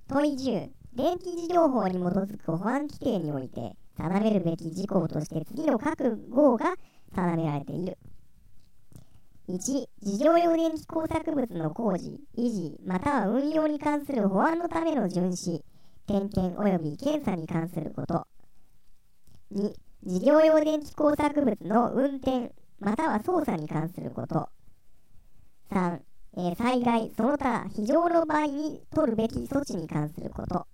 問い10、電気事業法に基づく保安規定において定めるべき事項として次の各号が定められている。1、事業用電気工作物の工事、維持、または運用に関する保安のための巡視、点検及び検査に関すること。2、事業用電気工作物の運転、または操作に関すること。3、災害、その他非常の場合に取るべき措置に関すること。